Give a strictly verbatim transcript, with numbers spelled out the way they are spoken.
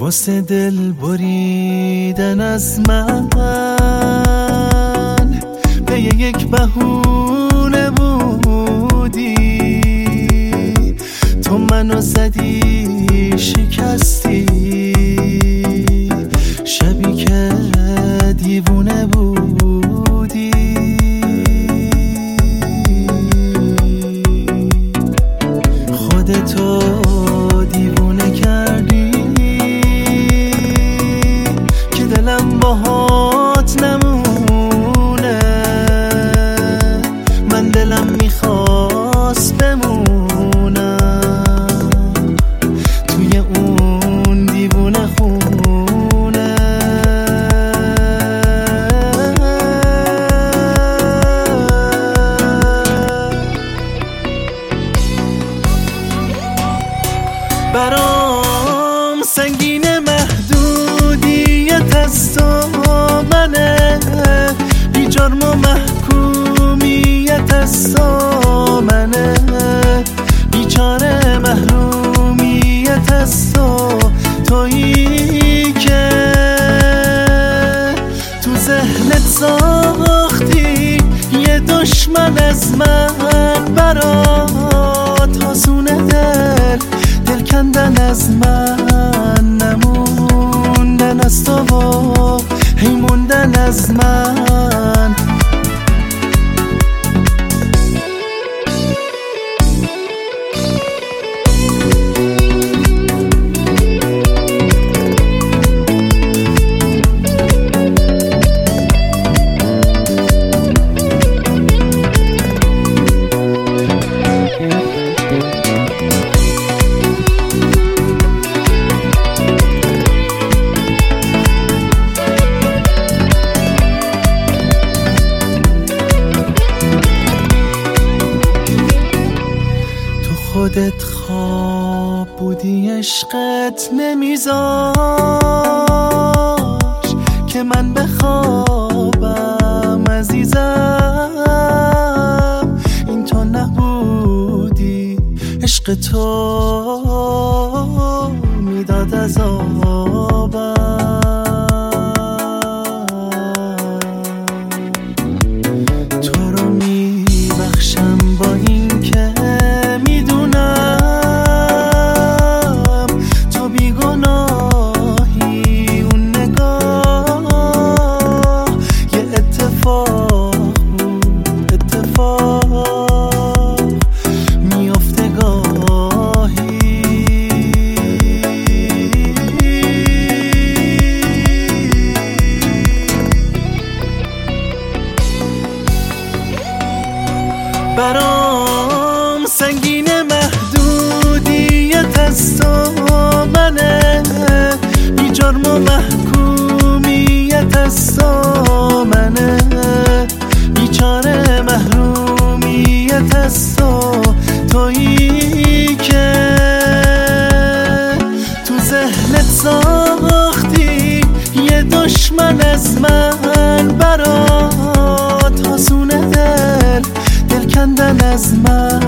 واسه دل بریدن از من به یک بهونه بودی، تو منو زدی شکستی، شبی که دیوونه بودی. خودتو دیوونه کردی که دلم باهات نمونه، من دلم میخواست بمونم توی اون دیوونه خونه. برام سنگین محدودیت از تو منه، بی جرم و محکومیت از تو منه، بیچاره محرومیت از تو، تویی که تو ذهنت ساختی یه دشمن از من، برات آسونه دل دل کندن از من، نموندن از تو و هی موندن از من. خودت خواب بودی، عشقت نمیذاش که من بخوابم عزیزم، این تو نبودی، عشق تو میداد عذابم. تو رو میبخشم با این که برام سنگین محدودیت از تو منه، بی جرم و محکومیت از تو منه، بیچاره محرومیت از تو، تویی که تو ذهنت ساختی یه دشمن از من، برات آسونه دل دل کندن از من.